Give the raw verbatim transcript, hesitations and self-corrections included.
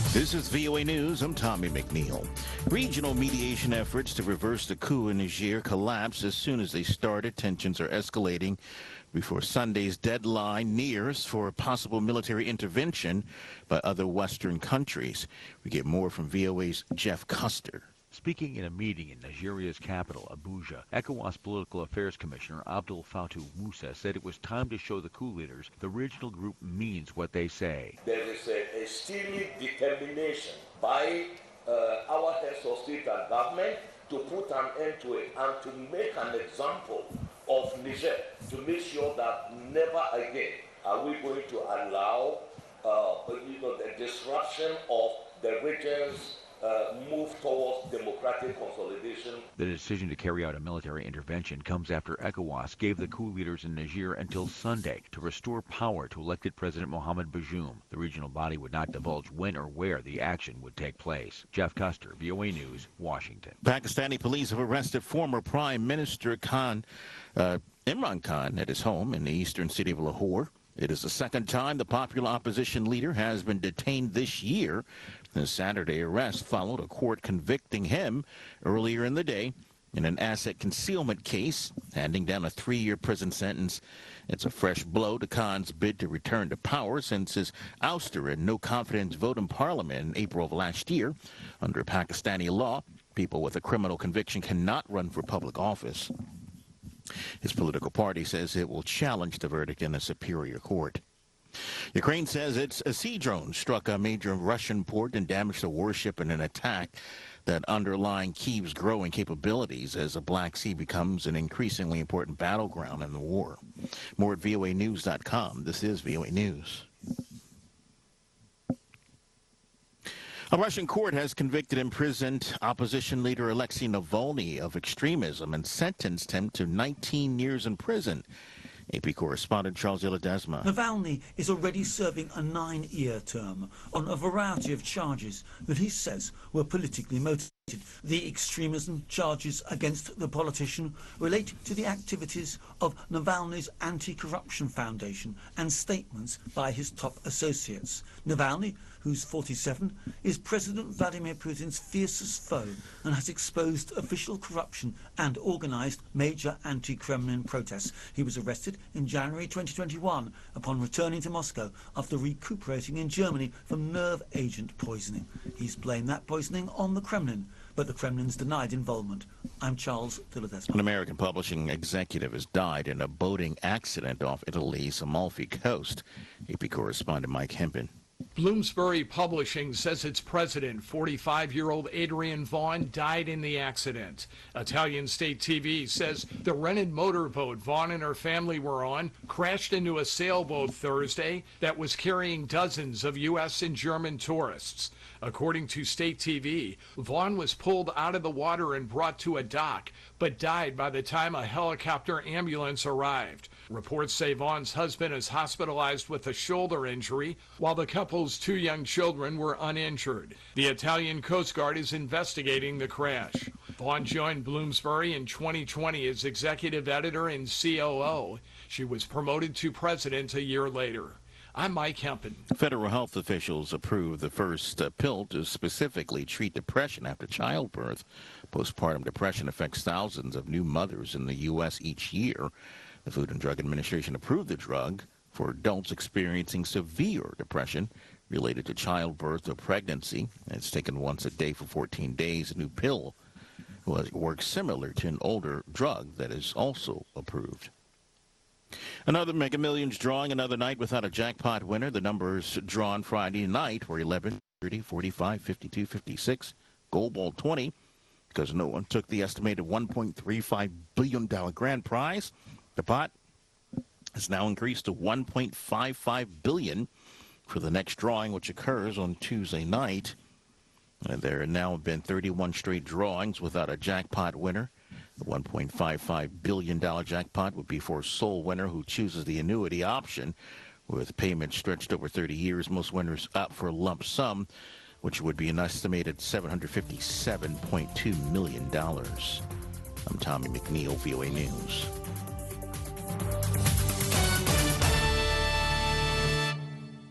This is V O A News. I'm Tommy McNeil. Regional mediation efforts to reverse the coup in Niger collapse as soon as they started. Tensions are escalating before Sunday's deadline nears for a possible military intervention by other Western countries. We get more from V O A's Jeff Custer. Speaking in a meeting in Nigeria's capital, Abuja, ECOWAS Political Affairs Commissioner Abdul Fattah Musa said it was time to show the coup leaders the regional group means what they say. There is a, a steely determination by uh, our heads of state and government to put an end to it and to make an example of Niger, to make sure that never again are we going to allow uh, you know, the disruption of the region's Uh, move towards democratic consolidation. The decision to carry out a military intervention comes after ECOWAS gave the coup leaders in Niger until Sunday to restore power to elected President Mohamed Bazoum. The regional body would not divulge when or where the action would take place. Jeff Custer, V O A News, Washington. Pakistani police have arrested former Prime Minister Khan, uh, Imran Khan at his home in the eastern city of Lahore. It is the second time the popular opposition leader has been detained this year. The Saturday arrest followed a court convicting him earlier in the day in an asset concealment case, handing down a three-year prison sentence. It's a fresh blow to Khan's bid to return to power since his ouster and no-confidence vote in parliament in April of last year. Under Pakistani law, people with a criminal conviction cannot run for public office. His political party says it will challenge the verdict in a superior court. Ukraine says its a sea drone struck a major Russian port and damaged a warship in an attack that underlying Kyiv's growing capabilities as the Black Sea becomes an increasingly important battleground in the war. More at V O A news dot com. This is V O A News. A Russian court has convicted imprisoned opposition leader Alexei Navalny of extremism and sentenced him to nineteen years in prison. A P correspondent Charles Ledesma. Navalny is already serving a nine-year term on a variety of charges that he says were politically motivated. The extremism charges against the politician relate to the activities of Navalny's Anti-Corruption Foundation and statements by his top associates. Navalny, who's forty-seven, is President Vladimir Putin's fiercest foe and has exposed official corruption and organized major anti-Kremlin protests. He was arrested in January twenty twenty-one upon returning to Moscow after recuperating in Germany from nerve agent poisoning. He's blamed that poisoning on the Kremlin, but the Kremlin's denied involvement. I'm Charles Ledesma. An American publishing executive has died in a boating accident off Italy's Amalfi Coast. A P correspondent Mike Hempin. Bloomsbury Publishing says its president, forty-five-year-old Adrian Vaughn, died in the accident. Italian State T V says the rented motorboat Vaughn and her family were on crashed into a sailboat Thursday that was carrying dozens of U S and German tourists. According to State T V, Vaughn was pulled out of the water and brought to a dock, but died by the time a helicopter ambulance arrived. Reports say Vaughn's husband is hospitalized with a shoulder injury, while the couple's two young children were uninjured. The Italian Coast Guard is investigating the crash. Vaughn joined Bloomsbury in twenty twenty as executive editor and C O O. She was promoted to president a year later. I'm Mike Hempin. Federal health officials approved the first uh, pill to specifically treat depression after childbirth. Postpartum depression affects thousands of new mothers in the U S each year. The Food and Drug Administration approved the drug for adults experiencing severe depression related to childbirth or pregnancy. It's taken once a day for fourteen days. A new pill works similar to an older drug that is also approved. Another Mega Millions drawing another night without a jackpot winner. The numbers drawn Friday night were eleven, thirty, forty-five, fifty-two, fifty-six, Gold Ball twenty, because no one took the estimated one point three five billion dollars grand prize. The pot has now increased to one point five five billion dollars for the next drawing, which occurs on Tuesday night. And there have now been thirty-one straight drawings without a jackpot winner. The one point five five billion dollars jackpot would be for a sole winner who chooses the annuity option, with payments stretched over thirty years. Most winners opt for a lump sum, which would be an estimated seven hundred fifty-seven point two million dollars. I'm Tommy McNeil, V O A News.